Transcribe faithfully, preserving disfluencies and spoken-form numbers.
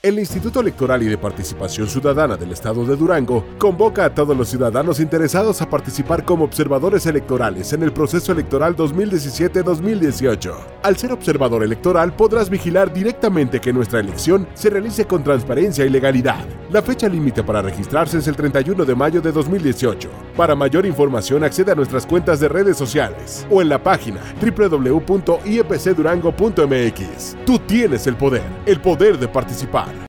El Instituto Electoral y de Participación Ciudadana del Estado de Durango convoca a todos los ciudadanos interesados a participar como observadores electorales en el proceso electoral dos mil diecisiete dos mil dieciocho. Al ser observador electoral podrás vigilar directamente que nuestra elección se realice con transparencia y legalidad. La fecha límite para registrarse es el treinta y uno de mayo de dos mil dieciocho. Para mayor información accede a nuestras cuentas de redes sociales o en la página doble u doble u doble u punto i e p c durango punto m x. Tú tienes el poder, el poder de participar.